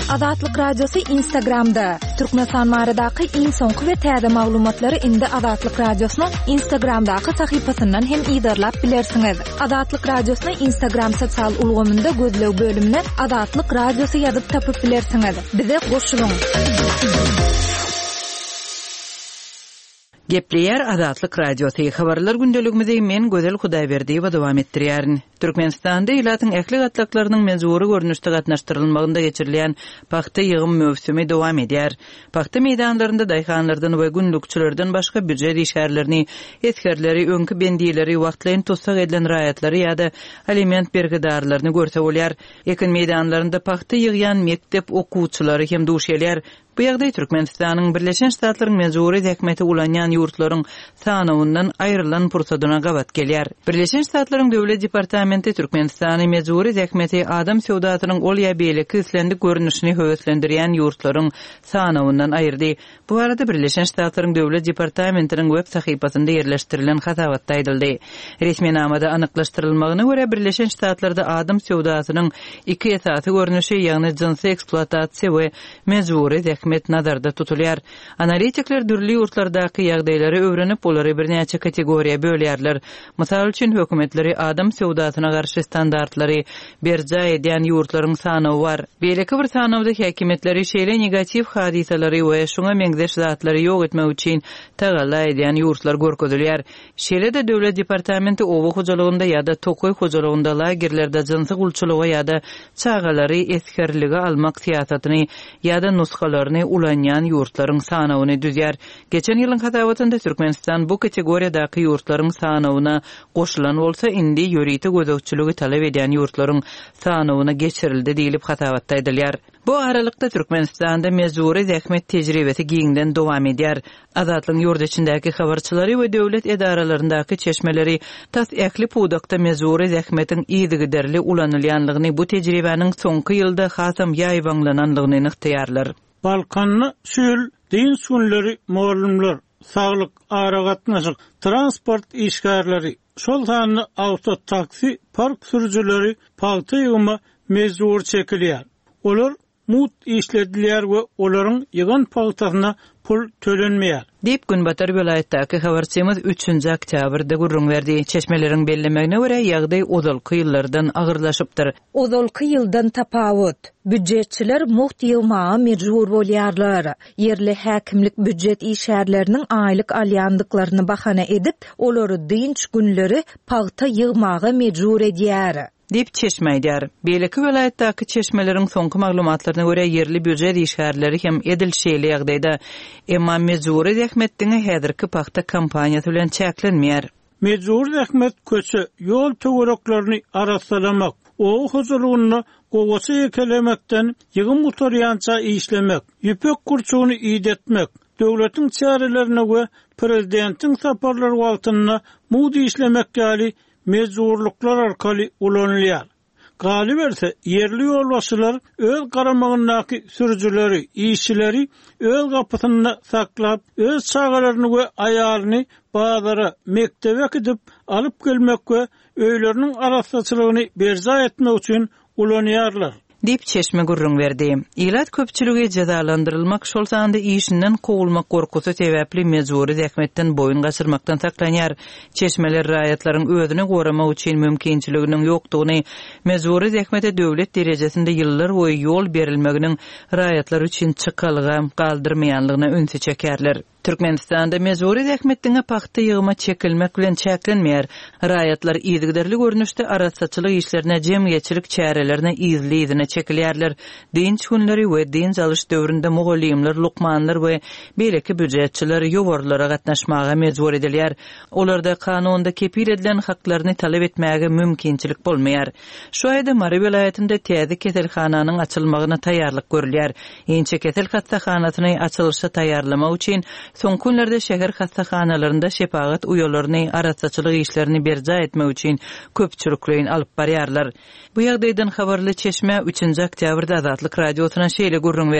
Azatlyk Radiosu Instagramda. Türkmenistan maradaky iň soňky we täze maglumatlary indi Azatlyk Radiosynyň Instagramdaky sahypasyndan hem ýydarlap bilersiňiz. Azatlyk Radiosynyň Instagram sosial ulgamynda gözlew bölümine Azatlyk Radiosu ýazyp tapyp bilersiňiz. Bize goşulyň. Gepleyer Azatlyk Radiosu habarlar gündeligimizi men Gözel Hudaýberdiýew dowam etdirýärin. Türkmenistanda ilatyň ähli gatlaklarynyň mezuri görnüşde gatnaşdyrylmagynda geçirilen paxta ýygym mövsümi dowam edýär. Paxta meýdanlarynda daýhanlardan we günlükçilerden başga büdjet işgärlerini, etkerleri, öňkü bendiýeleri wagtlaryň tutsak edilen raýatlary ýa-da aliment bergidarlaryny görse bolýar. Ekin meýdanlarynda paxta ýygýan mektep okuwçylary hem duş gelýär. Bu ýagdaý Türkmenistanyň Birleşen Ştatlaryň mezuri häkmeti ulanýan ýurtlaryň sanawyndan aýrylan pursadyna gabat gelýär. Birleşen Ştatlaryň Döwlet Departamenti Türkmenistanyň mezuri häkmeti adam sewdatynyň ol ýa beýleki islendik görnüşini höwetlendirýän ýurtlaryň sanawyndan aýyrdy. Bu arada Birleşen Ştatlaryň Döwlet Departamentiniň web sahypasynda ýerleşdirilen hatabatda aýdyldy. Resmi namada anyklaşdyrylmagyna görä Birleşen Ştatlarda adam sewdatynyň iki esasy görnüşi ýagny jinsy eksploatasiýa we mezuri häkmet nazarda tutulýar. Analitikler dürli ýurtlardaky ýagdaýlary öwrenip olary bir näçe kategoriýa bölýärler. Mysal üçin hökümetleri adam sewdatyna garşy standartlary berja edýän ýurtlaryň sanawy bar. Beýleki bir sanawda häkimetleri şeýle negativ hadisalary we şuňa meňzeş zatlary ýok etmek üçin tagalla edýän ýurtlar görkezilýär. Şeýle de Döwlet Departamenti owa hojalygynda ýa-da tokoy hojalygynda lagerlerde jinsy gulçylyga ýa-da çagalary eskerligi almak siýasatyny ýa-da nuskalarny ulanýan ýurtlaryň sanawyny düzýär. Geçen ýylyň hatabatynda Türkmenistan bu kategoriýadaky ýurtlaryň sanawyna goşulan bolsa, indi ýöriti gözükçüligi talap edýän ýurtlaryň sanawyna geçirildi diýilip hatabatda edilýär. Bu aralykda Türkmenistanda mezuri häkmet tejribesi giňden dowam edýär. Azatlyň ýurdu içindäki habarçylary we döwlet edaralaryndaky çeşmeleri tas ähli pudakda mezuri häkmetiň ýygyderli ulanylýanlygyny bu tejribäniň soňky ýylda hasam ýaýbanlananlygyny yktyýarlar. Balkanlı sül, din sünleri, muallimler, sağlık, aragatnaşık, transport işgärleri, şol sanly auto taksi, park sürücüleri, paxta ýygyma mezur çekilýär. Olar mut işledilýär we olaryň ýygan paxtasyna pul tölenmeýär. Dip Günbatar vilayetdäki habarçymyz 3-nji oktýabrda gurrun berdi. Çeşmeleriň bellemegine görä ýagdaý uzalky ýyllardan agyrlaşypdyr. Uzalky ýyldan tapawut. Büdjetçiler muht ýygmaga mejbur bolýarlar. Yerli häkimlik büdjet işgärleriniň aýlyk alýandyklaryny bahana edip, olary dynç günleri paxta ýygmaga mejbur edýär. Dip çeşmeýdär. Beýleki vilayetdäki çeşmeleriň soňky maglumatlaryna görä yerli büdjet işgärleri hem edilşeýli ýagdaýda emma mezuri häkmetdiň häzirki paxta kampaniýasy bilen çäklenmeýär. Mezuri häkmet köçe ýol töwereklaryny arasalamak, o hojalygyny gowasy ekelemekden ýygyn motorýança işlemek, ýüpek kurçugyny ýetmek, döwletiň çärelerine we prezidentiň saparlary wagtyna mudi işlemek ýaly mezurluklar arkaly ulanylýar. Galy berse yerli ýolbaşçylar öz garamagyndaky sürüjüleri, işçileri öz gapysyna saklap, öz çagalaryny we aýalyny bazara, mektebe gidip alyp gelmek we öýleriniň araççylygyny berja etmek üçin ulanýarlar. Dip çeşme gurrun verdi. İlat köpçülüge cezalandırılmak şol sanda işinden kovulmak korkusy sebäpli mezuri häkmetden boyun gaçyrmakdan saklanýar. Çeşmeler raýatlaryň özüni goramak üçin mümkinçiliginiň ýokdugyny, mezuri häkmete döwlet derejesinde ýyllar boýy ýol berilmeginiň raýatlar üçin çykalyga galdyrmaýanlygyna öňse çekerler. Türkmenistanda mezuri häkmetdiň paxta ýygyma çekilmek bilen çäklenmeýär. Raýatlar ýygyderli görnüşde araççylyk işlerine, jemgyýetçilik çärelerine ýyzly çekilýärler. Dinç günleri we dinç alyş döwründe mogolimler, lukmanlar we beýleki büdjetçiler ýowarlara gatnaşmaga mejbur edilýär. Olarda kanunda kepil edilen haklaryny talap etmäge mümkinçilik bolmaýar. Şu aýda Mari vilayetinde täze keselhananyň açylmagyna taýýarlyk görülýär. Eňçe kesel hastaxanasyny açylışa taýýarlamak üçin soňky günlerde şäher hastaxanalarynda şepagat uýalaryny araççylyk işlerini berja etmek üçin köpçüliklerin alyp barýarlar. Bu ýagdaýdan habarly Çeşme 3-nji oktýabrda Azatlyk Radiosyna şeýle gurrun berdi.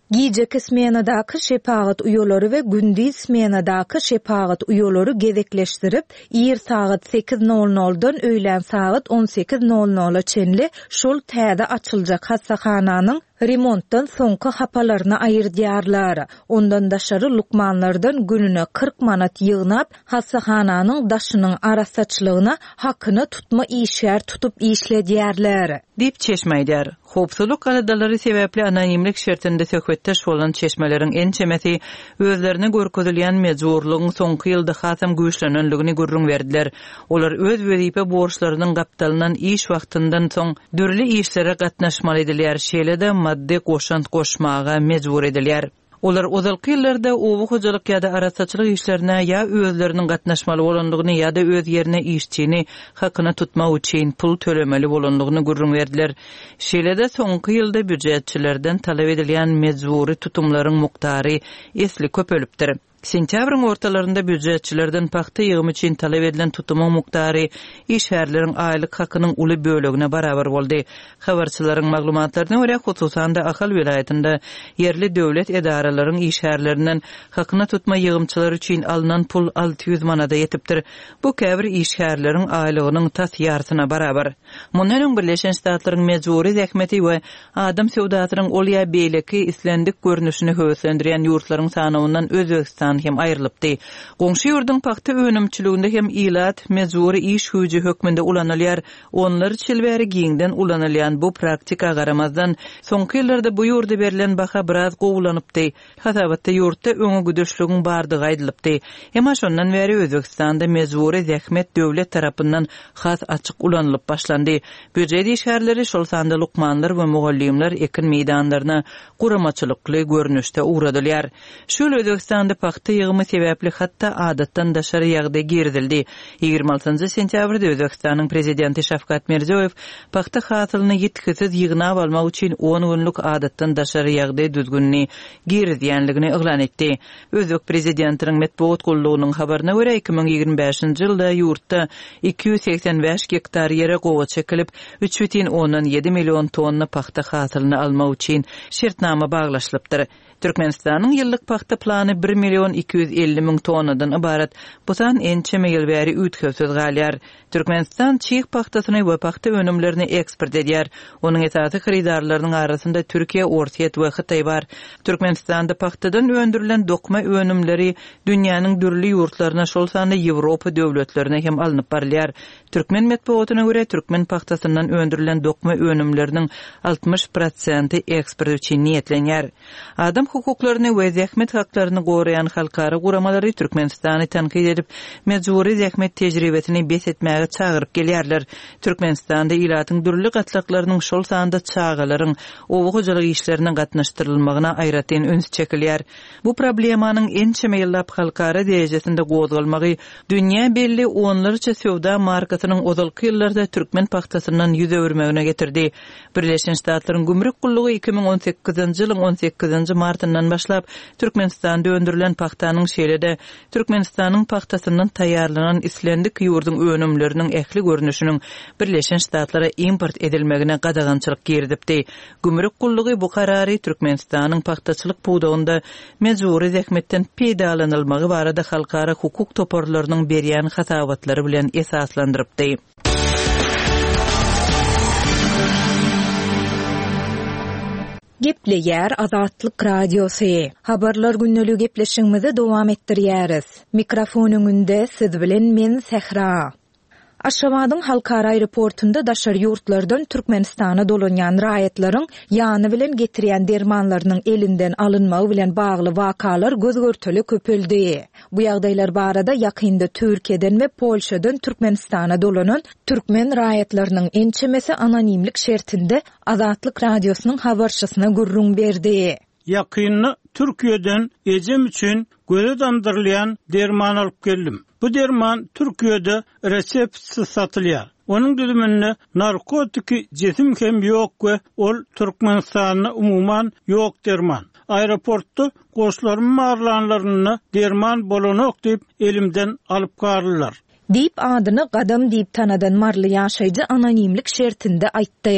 Gijeki smenadaky şepagat uýolary we gündüz smenadaky şepagat uýolary gezekleşdirip, ýer saat 8:00-dan öýlen saat 18:00-a çenli şol täze açyljak hassahanyň remontdan soňky hapalaryna aýyrdyarlar. Ondan daşary lukmanlardan gününe 40 manat ýygnap, hassahanyň daşynyň arasaçlygyna hakyny tutma işär tutup işledýärler. Dip çeşmeýdär. Hopsuluk galadalary sebäpli anonimlik şertinde söhbetdeş bolan çeşmeleriň en çemeti özlerine görkezilýän mejburlygyň soňky ýylda hasam güýçlenenligini gurrun berdiler. Olar öz wezipä borçlarynyň gapdalynan iş wagtyndan soň dürli işlere gatnaşmaly edilýär. Şeýle-de madde goşant goşmaga mejbur edilýär. Olar ozalky ýyllarda owu hojalyk ýa-da arasaçylyk işlerine ýa özleriniň gatnaşmaly bolandygyny ýa-da öz ýerine işçini hakyna tutmak üçin pul tölemeli bolandygyny gurrun berdiler. Şeýle-de soňky ýylda büdjetçilerden talap edilýän mejburi tutumlaryň muktary esli köpelipdir. Sentýabryň ortalarynda büdjetçilerden paxta ýygymy üçin talap edilen tutumyň muktary işgärleriň aýlyk hakynyň uly bölegine barabar boldy. Habarçylaryň maglumatlaryna görä, hususan da Ahal vilayetinde yerli döwlet edaralaryň işgärlerinden hakyny tutma ýygymçylary üçin alynan pul 600 manada ýetipdir. Bu käbir işgärleriň aýlygynyň tas ýartyna barabar. Mundan öň Birleşen Ştatlaryň mejburi zähmeti we adam sowdatynyň olýa beýleki islendik görnüşini höwüslendirýän ýurtlaryň sanawyndan Özbegistan hem aýrylypdy. Goňşy ýurdun paxta önümçiliginde hem ilat mejburi iş güýji hökmünde ulanylýar. Onlar çelbäri giňden ulanylýan bu praktika garamazdan soňky ýyllarda bu ýurda berilen baha biraz gowulanypdy. Hasabatda ýurtda öňe güdüşligiň bardygy aýdylypdy. Emma şondan beri Özbegistanda mejburi zähmet döwlet tarapyndan has açyk ulanylyp başlandy. Büdjet işgärleri şol sanda lukmanlar we mugallimler ekin meýdanlaryna guramaçylykly görnüşde uğradylýar. Şol Özbegistanda paxta ýygymy sebäpli hatda adatdan daşary ýagdaý girdildi. 26 sentýabrda Özbegistanyň prezidenti Şafkat Mirziýow paxta hasylyny ýetkisiz ýygnap almak üçin 10 günlük adatdan daşary ýagdaý düzgünni girdýänligini eglan etdi. Özbek prezidentiniň metbuat gullugynyň habaryna görä 2025-nji ýylda ýurtda 285 hektar ýere gowa çekilip 3,7 million tonna paxta hasylyny almak üçin şertnama baglaşylypdyr. Türkmenistanyň ýyllyk paxta plany 1.250.000 tonnadan ibarat. Butan ençeme ýyl bäri ütkevsiz galýar. Türkmenistan çiğ paxtasyny we paxta önümlerini eksport edýär. Onuň esasy xaridarlarynyň arasynda Türkiýe, Orsiýet we Hytaý bar. Türkmenistanda paxtadan öndürilen dokma önümleri dünýäniň dürli ýurtlaryna şol sanda Ýewropa döwletlerine hem alınıp barylýar. Türkmen metbuatyna görä türkmen paxtasyndan öndürilen dokma önümleriniň 60% eksport üçin niýetlenýär. Adam hukuklaryny we zähmet haklaryny goraýan halkara guramalary Türkmenistany tanqid edip, mejburi zähmet tejribesini bes etmäge çagyryp gelýärler. Türkmenistanda ilatyň dürli gatlaklarynyň şol sanda çağalaryň owu hojalyk işlerine gatnaşdyrylmagyna aýratyn öns çekilýär. Bu problemanyň ençeme ýyllap halkara derejesinde gozgalmagy dünýä belli onlarça sowda markatynyň ozalky ýyllarda türkmen paxtasyndan ýüze örmegine getirdi. Birleşen Ştatlaryň gümrük gullugy 2018-nji ýylyň 18-nji martyndan başlap Türkmenistanda öndürilen paxtanyň şeýle-de Türkmenistanyň paxtasyndan taýýarlanan islendik ýurdun önümleriniň ähli görnüşiniň Birleşen Ştatlara import edilmegine gadagançylyk girdipdi. Gümrük gullugy bu karary Türkmenistanyň paxtaçylyk puwdagynda mejburi zähmetden peýdalanylmagy barada halkara hukuk toparlarynyň berýän hasabatlary bilen esaslandyrypdy. Gepleýär Azatlyk Radiosu. Habarlar günnälik gepleşigimizi dowam etdirýäris. Mikrofonyň önünde siz bilen men Sehra. Aşgabatyň halkara aeroportunda daşary ýurtlardan Türkmenistana dolanýan raýatlaryň ýany bilen getirýän dermanlarynyň elinden alynmagy bilen bagly wakalar gözgörteli köpeldi. Bu ýagdaýlar barada ýakynda Türkiýeden we Polşadan Türkmenistana dolanan türkmen raýatlarynyň ençemesi anonimlik şertinde Azatlyk Radiosynyň habarçysyna gurrun berdi. Ýakynda Türkiýeden ejem üçin göze dandyrylýan derman alyp geldim. Bu derman Türkiýede reseptsiz satylýar. Onuň düzüminde narkotiki jesim hem ýok we ol Türkmenistanyna umuman ýok derman. Aeroportda goşlaryň marlanlaryny derman bolanok diýip elimden alyp garlylar. Diýip adyny Gadam diýip tanadan marly ýaşaýjy anonimlik şertinde aýtdy.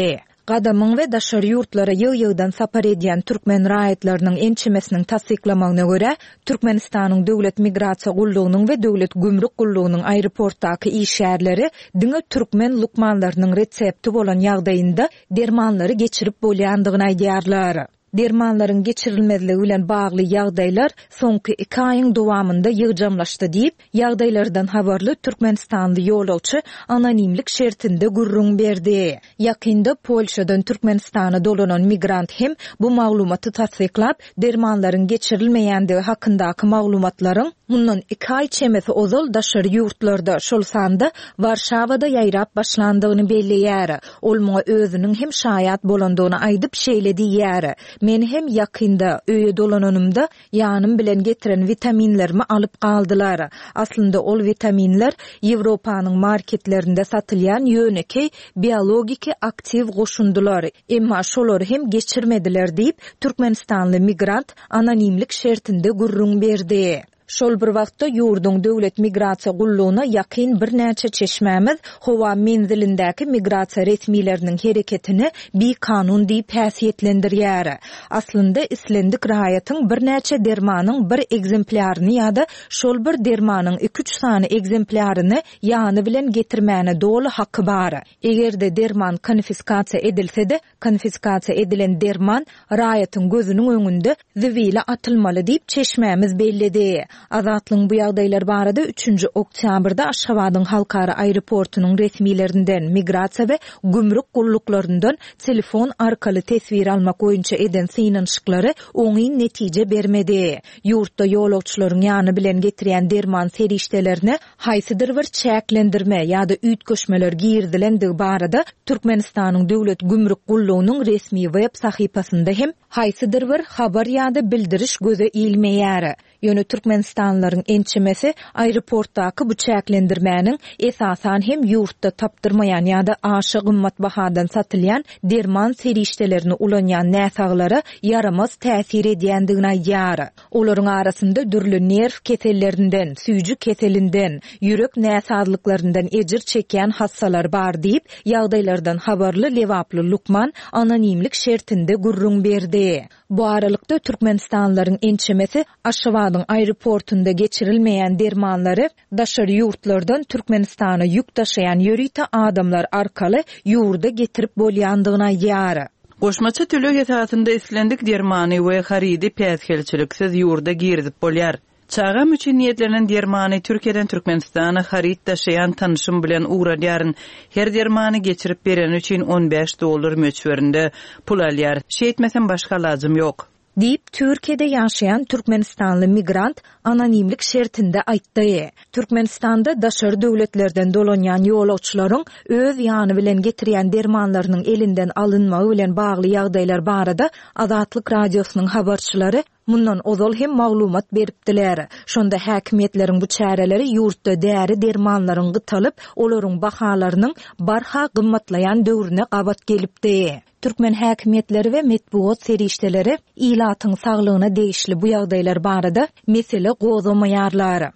gadamyň we daşary ýurtlara ýyg-ýygdan sapar edýän türkmen raýatlarynyň ençemesiniň tasdiklamagyna görä, Türkmenistanyň döwlet migrasiýa gullugynyň we döwlet gümrük gullugynyň aeroportdaky işgärleri diňe türkmen lukmanlarynyň resepti bolan ýagdaýynda dermanlary geçirip bolýandygyny aýdýarlar. Dermanlaryň geçirilmezligi bilen bagly ýagdaýlar soňky 2 aýyň dowamında ýygjamlaşdy diýip, ýagdaýlardan habarly Türkmenistanly ýolagçy anonimlik şertinde gurrun berdi. Ýakynda Polşadan Türkmenistana dolanan migrant hem bu maglumaty tasdiklap, dermanlaryň geçirilmeýändigi hakyndaky maglumatlaryň mundan 2 aý çemesi ozal daşary ýurtlarda şol sanda Warşawada ýaýrap başlandygyny belleýär. Ol muňa özüniň hem şaýat bolandygyny aýdyp şeýledi ýär. Men hem yakında öýe dolananymda ýanym bilen getiren vitaminlerimi alyp galdylar. Aslında ol vitaminler Ýewropanyň marketlerinde satylýan ýöneki biologiki aktiv goşundular. Emma şolar hem geçirmediler diýip Türkmenistanly migrant anonimlik şertinde gurrun berdi. Şol bir wagtda ýurdun döwlet migrasiýa gullugyna ýakyn bir näçe çeşmämiz howa menzilindäki migrasiýa resmileriniň hereketini bir kanun diýip häsiýetlendirýär. Aslynda islendik raýatyň bir näçe dermanyň bir egzemplaryny ýa-da şol bir dermanyň 2-3 sany egzemplaryny ýany bilen getirmäne dolu haky bar. Egerde derman konfiskasiýa edilse-de, konfiskasiýa edilen derman raýatyň gözüniň öňünde zewile atylmaly diýip çeşmämiz belledi. Azatlyň bu ýagdaýlar barada 3-nji oktýabrda Aşgabatyň halkara aeroportunyň resmilerinden migrasiýa we gümrük gulluklaryndan telefon arkaly tesbir almak boýunça eden synanyşyklary oňy netije bermedi. Ýurtda ýolagçylaryň ýany bilen getirýän derman serişdelerini haýsydyr bir çäklendirme ýa-da üýtgeşmeler girdilendigi barada Türkmenistanyň döwlet gümrük gullugynyň resmi web sahypasynda hem haýsydyr bir habar ýa-da bildiriş göze ilmeýär. Ýöne Türkmenistanlaryň ençemesi aeroportdaky bu çäklendirmäniň esasan hem ýurtda tapdyrmaýan ýa-da aşy gymmat bahadan satylýan derman serişdelerini ulanýan näsaglara yaramaz täsir edýändigini aýdýar. Olaryň arasynda dürli nerv kesellerinden, süýjü keselinden, ýürek näsazlyklaryndan ejir çekýän hassalar bar diýip ýagdaýlardan habarly Lewaply Lukman anonimlik şertinde gurrun berdi. Bu aralykda Türkmenistanlaryň ençemesi Aşgabatyň aeroportunda geçirilmeýän dermanlary daşary ýurtlardan Türkmenistana ýük taşıyan ýörite adamlar arkaly ýurda getirip bolýandygyny aýdýar. Goşmaça tölög esasında islendik dermany we haridy päsgelçiliksiz ýurda girdip bolýar. Çağam üçin niýetlenen dermany Türkiýeden Türkmenistana harit taşıyan tanışym bilen uğradýaryn. Her dermany geçirip beren üçin $15 möçberinde pul alýar. Şeýtmesem başga lazım ýok. Diýip Türkiýede ýaşaýan Türkmenistanly migrant anonimlik şertinde aýtdy. Türkmenistanda daşary döwletlerden dolanýan ýolagçylaryň öz ýany bilen getirýän dermanlarynyň elinden alynmagy bilen bagly ýagdaýlar barada Azatlyk radiosynyň habarçylary mundan ozal hem maglumat beripdiler. Şonda häkimetleriň bu çäreleri ýurtda däri dermanlaryň gytalyp, olaryň bahalarynyň barha gymmatlayan döwrüne gabat gelipdi. Türkmen häkimetleri we metbuat serişdeleri ilatyň saglygyna degişli bu ýagdaýlar barada mesele gozamaýarlar.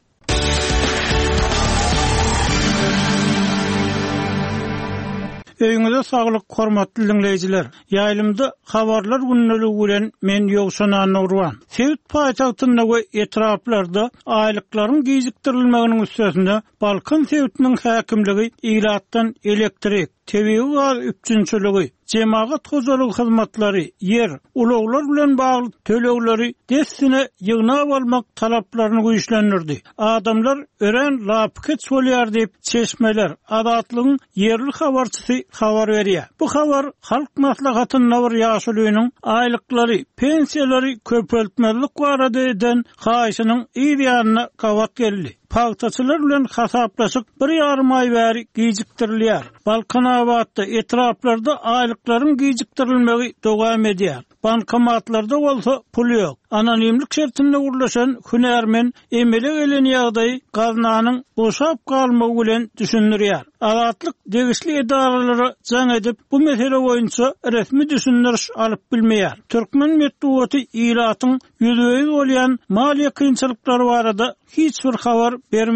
Öýüňize saglyk, hormatly dinleýijiler. Ýaýlymda habarlar günneligi bilen men ýogşanan Nurwan. Sewit paýtagtynda we etraplarda aýlyklaryň gijikdirilmeginiň üstesinde Balkan Sewitiniň häkimligi ilatdan elektrik, tebiği gaz üpçünçülügi, cemaat hojalygy hyzmatlary, yer, ulaglar bilen bagly tölegleri destine ýygna almak talaplaryny güýçlendirdi. Adamlar ören lapket bolýar diýip çeşmeler, adatlygyň yerli habarçysy habar berýär. Bu habar halk maslahatynyň bir ýaşulygynyň aýlyklary, pensiýalary köpeltmelik barada eden haýsynyň ýa-da gabat geldi. Paýtaçylar bilen hasaplaşyk bir ýarym aý bäri gijikdirilýär. Balkanabatda etraplarda aýlyklaryň gijikdirilmegi dowam edýär. Bankomatlarda bolsa pul ýok. Anonimlik şertinde urlaşan hünärmen emele gelen ýagdaý gaznanyň boşap galmagy bilen düşündirýär. Azatlyk degişli edaralary jaň edip bu mesele boýunça resmi düşündiriş alyp bilmeýär. Türkmen metbuaty ilatyň ýüzüňiz bolýan maliýe kynçylyklary barada hiç bir habar bermeýär.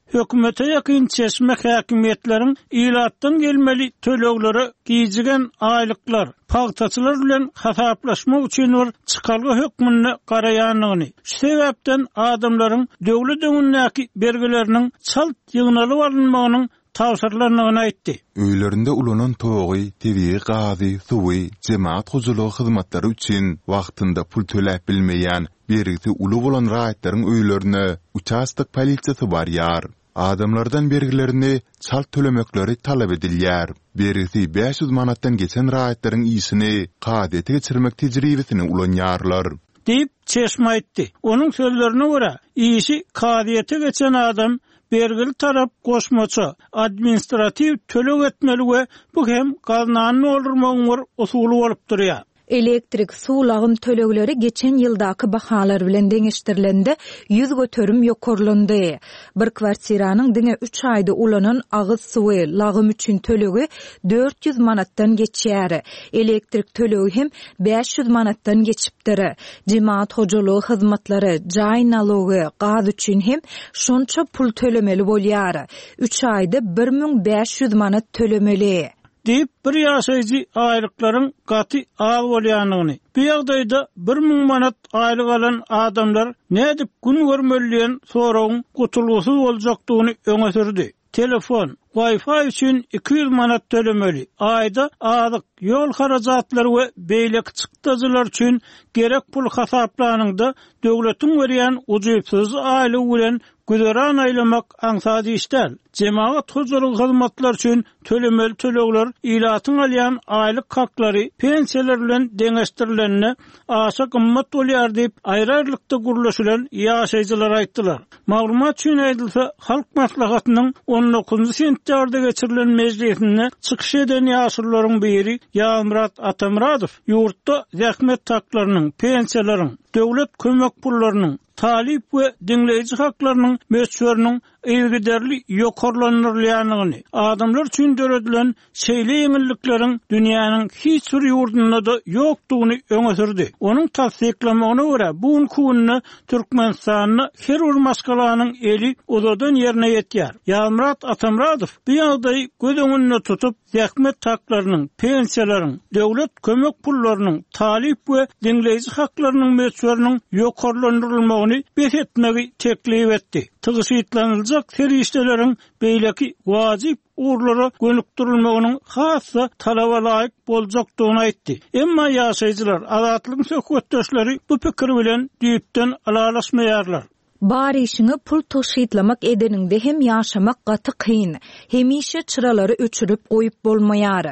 hökümete ýakyn çeşmek häkimetleriň ilatdan gelmeli tölegleri gijigen aýlyklar, pagtaçylar bilen hasaplaşmak üçin bir çykalgy hökmüne garaýanyny. Şu sebäpden adamlaryň döwlet öňündäki bergileriniň çalt ýygnalyp alynmagynyň tawsirlanyny aýtdy. Öýlerinde ulanan togy, tebiği gazy, suwy, jemaat huzurlugy hyzmatlary üçin wagtynda pul töläp bilmeýän, bergisi uly bolan raýatlaryň öýlerine участок polisiýasy barýar. Adamlardan bergilerini çalt tölemekleri talap edilýär. Bergisi 500 manatdan geçen raýatlaryň ýysyny gadete geçirmek tejribesini ulanýarlar. Deyip çeşme aýtdy. Onuň sözlerine görä, ýyşy gadete geçen adam bergili tarap goşmaça administrativ tölek etmeli we bu hem gaznanyny oldurmagyň usuly bolup durýar. Elektrik suwlagym tölekleri geçen ýyldaky bahalar bilen deňeşdirilende 100 göterim ýokarlandy. Bir kwartiranyň diňe 3 aýda ulanan agyz suwy lagym üçin tölegi 400 manatdan geçýär. Elektrik tölegi hem 500 manatdan geçipdir. Jemaat hojalygy hyzmatlary, jaý nalogy, gaz üçin hem şonça pul tölemeli bolýar. 3 aýda 1500 manat tölemeli. Deyip bir ýaşaýjy aýlyklaryň gaty az bolýanyny. Bu ýagdaýda 1000 manat aýlyk alan adamlar nädip gün görmeliýän soragyň gutulgusy boljakdygyny öňe sürdi. Telefon, Wi-Fi üçin 200 manat tölemeli. Aýda azyk, ýol harajatlary we beýlek çykdazylar üçin gerek pul hasaplanyňda döwletiň berýän ujuýpsyz aýlyk bilen güzeran aýlamak aňsady işler. Jemaat huzurlugy hyzmatlar üçin tölemeli tölegler ilatyň alýan aýlyk haklary pensiýalar bilen deňeşdirilenine aşa gymmat bolýar diýip aýrarlykda gurulşylan ýaşaýjylar aýtdylar. Maglumat üçin aýdylsa, halk maslahatynyň 19-njy sentýarda geçirilen mejlisinde çykyş eden ýaşurlaryň biri Ýamrat Atamradow ýurtda zähmet haklarynyň, pensiýalaryň, döwlet kömek pullarynyň, talip we dinleyici haklarynyň meseleleriniň ýygyderli ýokarlanyrlyanyny, adamlar üçin döredilen şeýle ýeňillikleriň dünýäniň hiç bir ýurdunda da ýokdugyny öňe sürdi. Onuň tasdiklamagyna görä, bu günni Türkmenistanyň her bir maskalanyň eli odadan ýerine ýetýär. Ýamrat Atamradow bu ýagdaýy göz öňünde tutup, zähmet haklarynyň, pensiýalaryň, döwlet kömek pullarynyň, talip we dinleyici haklarynyň meseleleriň ýokarlandyrylmagyny besetmegi teklip etdi. Tygyşytlanylacak serişdeleriň beýleki wajyp uğurlara gönükdirilmeginiň hassa talaba laýyk boljakdygyny aýtdy. Emma ýaşaýjylar, azatlyk söhbetdeşleri bu pikir bilen diýipden alalaşmaýarlar. Bar işini pul toşytlamak edeninde hem ýaşamak gaty kyn, hemişe çyralary öçürüp goýup bolmaýar.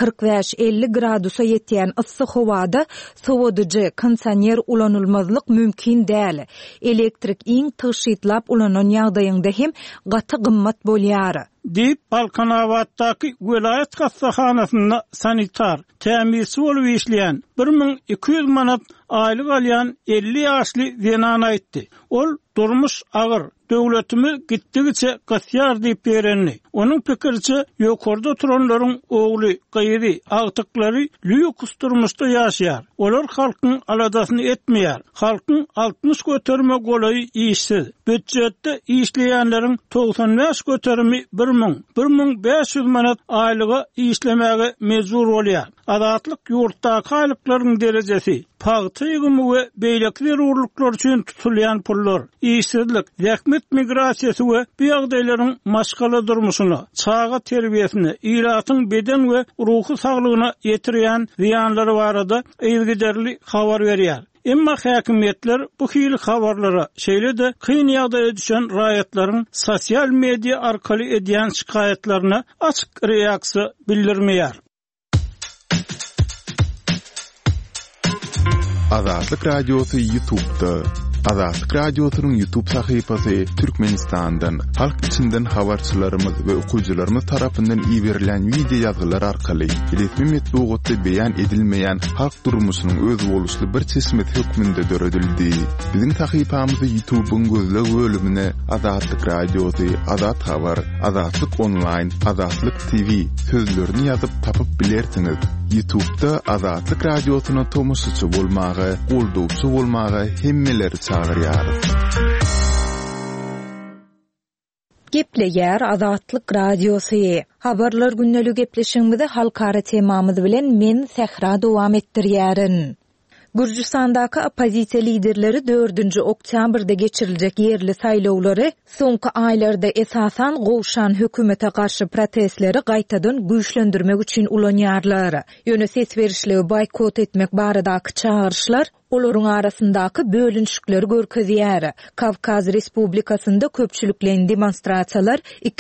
45-50 gradusa ýetýän yssyk howada sowadyjy, kondisioner ulanylmazlyk mümkin däl. Elektrik iň toşytlap ulanan ýagdaýynda hem gaty gymmat bolýar. Deyip Balkanabatdaky welayet hastahanasynda sanitar, tämirçi bolup işleýän 1200 manat aýlyk alýan 50 ýaşly zenan aýtdy. Ol durmuş agyr, döwletimi gitdigiçe gatyar diýip berenni. Onuň pikirçe ýokarda oturanlaryň ogly, gyýry, agtyklary lüks durmuşda ýaşaýar. Olar halkyň aladasyny etmeýär. Halkyň 60 göterme golaý işsiz. Büdjetde işleýänleriň 95 göterimi 1500 manat aýlyga işlemäge mejbur bolýar. Azatlyk ýurtdaky aýlyklaryň derejesi, pagty ýygymy we beýlekler urluklar üçin tutulýan pullar, işsizlik, zähmet migrasiýasy we bu ýagdaýlaryň maşgala durmuşyna, çağa terbiýesine, ilatyň beden we ruhy saglygyna ýetirýän ziýanlary barada ýygyderli habar berýär. Emma häkimetler bu hili habarlara, şeýle de kyn ýagdaýa düşen raýatlaryň sosial media arkaly edýän şikaýetlerine açyk reaksiýa bildirmeýär. Azatlyk radiosu YouTube'da. Azatlyk radiosynyň YouTube sahypasy Türkmenistandan, halk içinden habarçylarymyz we okuwçylarymyz tarapyndan ýiberilen video ýazgylar arkaly resmi metbuatda beýan edilmeýän halk durmuşynyň öz boluşly bir çeşmet hökmünde döredildi. Biziň sahypamyzy YouTube'un gözleg bölümine Azatlyk radiosu, Azat habar, Azatlyk online, Azatlyk TV sözlerini ýazyp tapyp bilersiňiz. YouTube'da Azatlyk radiosyna tomoşçy bolmagy, goldowçy bolmagy hemmeleri çağırýar. Gepleýär Azatlyk Radiosu. Habarlar günneligi gepleşigimizde halkara temamyz bilen men Sehra dowam etdirýärin. Gürcistandaky opozisiýa liderleri 4-nji oktýabrda geçiriljek yerli saýlawlary soňky aýlarda esasan gowşan hökümete garşy protestleri gaýtadan güýçlendirmek üçin ulanýarlar. Ýöne ses berişleri boykot etmek baradaky çağırışlar olaryň arasyndaky bölünşikleri görkezýär. Kavkaz Respublikasynda köpçüliklen demonstrasiýalar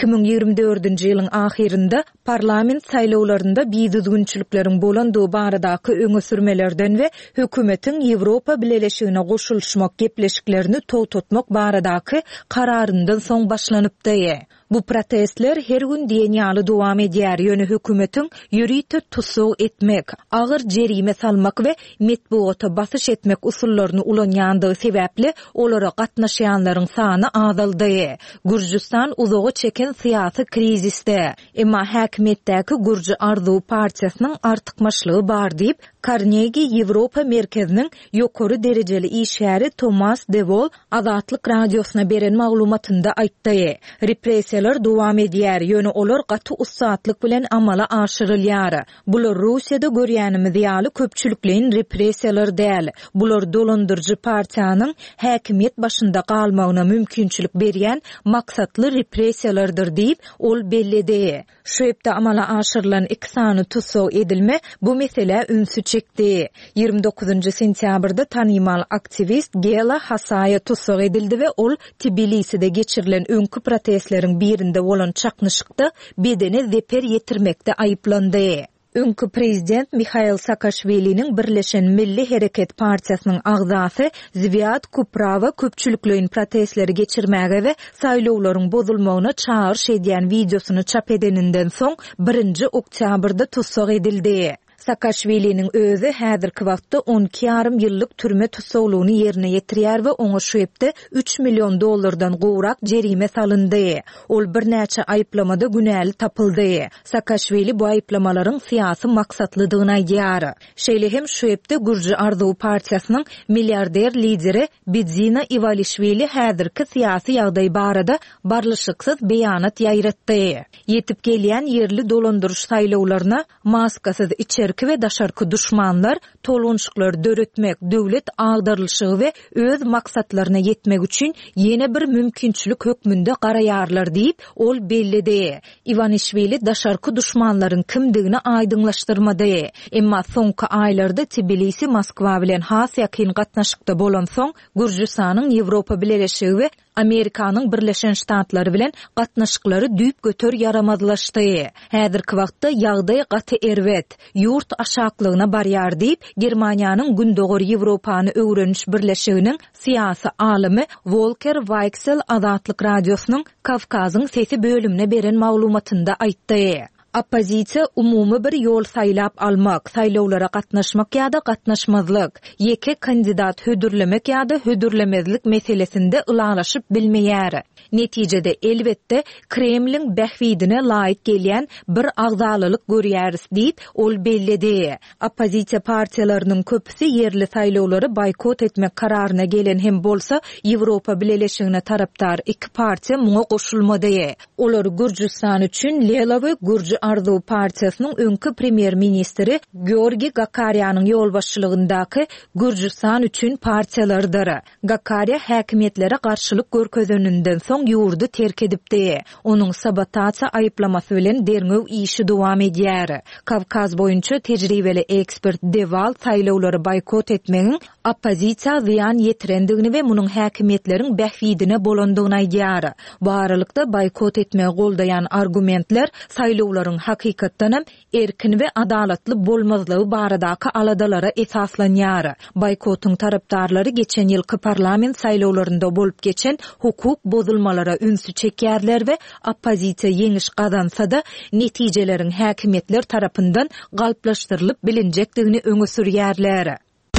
2024-nji ýylyň ahirinde parlament saýlawlarynda biýdüzgünçülikleriň bolandygy baradaky öňe sürmelerden we hökümetiň Ýewropa Birleşigine goşulşmak gepleşiklerini towtatmak baradaky kararyndan soň başlanypdy. Bu protestler her gün diýenýaly dowam edýär. Ýöne hökümetiň ýürüýte tutsuk etmek, agyr jerime salmak we metbuata basyş etmek usullaryny ulanýandygy sebäpli olara gatnaşýanlaryň sany azaldy. Gürcistan uzagy çeken syýasy krizisde. Emma häkimetdäki Gürji Arzuw partiýasynyň artykmaçlygy bar diýip Carnegie Ýewropa merkeziniň ýokary derejeli işgäri Thomas de Vol Azatlyk Radiosyna beren maglumatynda aýtdy. Repressiýalar dowam edýär. Ýöne olar gaty ussatlyk bilen amala aşyrylýar. Bular Russiýada görýänimiz ýaly köpçüliklerin repressiýalar däl. Bular dolandyrjy partiýanyň häkimet başynda galmagyna mümkinçilik berýän maksatly repressiýalardyr diýip ol bellidi. Şu ýepde amala aşyrylan iki sany tutsuk edilme bu mesele ünsü çekdi. 29-njy sentýabrda tanymal aktivist Gela Hasaya tutsuk edildi we ol Tbiliside geçirilen öňkü protestleriň birinde bolan çaknyşykda bedene zeper ýetirmekde aýyplandy. Öňkü prezident Mikhail Saakashvili'nin Birleşen Milli Hereket Partiýasynyň agzasy Zviad Kuprava köpçüliklerin protestleri geçirmäge we saýlawlaryň bozulmagyna çağırş edýän videosyny çap edeninden soň 1-nji oktýabrda tutsuk edildi. Saakashvili'nin özü häzirki wagtda 12,5 ýyllyk türme tutsuklugyny ýerine ýetirýär we oňa şu ýepde $3 milyon gowrak jerime salyndy. Ol bir näçe aýyplamada günäli tapyldy. Saakashvili bu aýyplamalaryň syýasy maksatlydygyny aýdýar. Şeýle hem şu ýepde Gürji Arzuw partiýasynyň milliarder lideri Bidzina Ivalishvili häzirki syýasy ýagdaý barada barlyşyksız beýanat ýaýratdy. Ýetip gelýän yerli dolandyrış saýlawlaryna maskasyz içerki we daşarky düşmanlar tolunçyklar döretmek, döwlet agdarylşygy we öz maksatlaryna ýetmek üçin ýene bir mümkinçilik hökmünde garaýarlar diýip ol bellidi. Ivanishvili daşarky düşmanlaryň kimdigini aýdyňlaşdyrmady. Emma soňky aýlarda Tbilisi Moskwa bilen has ýakyn gatnaşykda bolan soň Gürjistanyň Ýewropa Birleşigi we Amerikanyň Birleşen Ştatlary bilen gatnaşyklary düýp götür yaramazlaşdy. Häzirki wagtda ýagdaý gaty erwet, ýurt aşaklygyna barýar diýip Germaniýanyň Gündoğur Ýewropany öwreniş birleşiginiň syýasy alimy Volker Weichsel Azatlyk Radiosynyň Kavkazyň sesi bölümine beren maglumatynda aýtdy. Opozisiýa umumy bir ýol saýlap almak, saýlawlara gatnaşmak ýa-da gatnaşmazlyk, ýeke kandidat hödürlemek ýa-da hödürlemezlik meselesinde ılalaşyp bilmeýär. Netijede elbetde Kremliň bähwidine laýyk gelýän bir agzalylyk görýäris diýip ol bellidi. Opozisiýa partiýalarynyň köpüsi yerli saýlawlary boykot etmek kararyna gelen hem bolsa Ýewropa Birleşigine tarapdar iki partiýa muňa goşulmady. Olar Gürjistan üçin Lela we Gürji Arzuw partiýasynyň öňkü premier ministri Georgi Gakarýanyň ýolbaşçylygyndaky Gürjistan üçin partiýalardyr. Gakarya häkimetlere garşylyk görkezeninden soň ýurdu terk edipdi. Onuň sabotasiýa aýyplamasy bilen derňew işi dowam edýär. Kavkaz boýunça tejribeli ekspert Deval saýlawlary boykot etmegiň opozisiýa ziýan ýetirendigini we munyň häkimetleriň bähwidine bolandygyny aýdýar. Bu aralykda boykot etmegi goldaýan argumentler saýlawlaryň hakykatdan erkin we adalatly bolmazlygy baradaky aladalara esaslanýar. Boykotyň tarapdarlary geçen ýylky parlament saýlawlarynda bolup geçen hukuk bozulmalara ünsü çekýärler we opozisiýa ýeňiş gazansa-da netijeleriň häkimetler tarapyndan galplaşdyrylyp bilinjekdigini öňe sürýärler.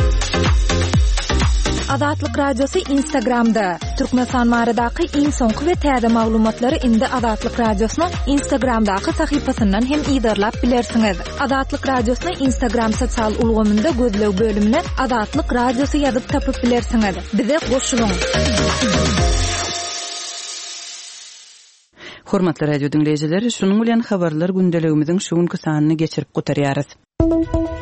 Azatlyk Radiosu Instagramda. Türkmenistan maradaky iň soňky we täze maglumatlary indi Azatlyk Radiosynyň Instagramdaky sahypasyndan hem ýydarlap bilersiňiz. Azatlyk Radiosyny Instagram sosial ulgamynda gözlew bölümine Azatlyk Radiosu ýazyp tapyp bilersiňiz. Bize goşulyň. Hormatly radio dinleyijileri, şunuň bilen habarlar gündeligimiziň şu günkü sanyny geçirip gutarýarys.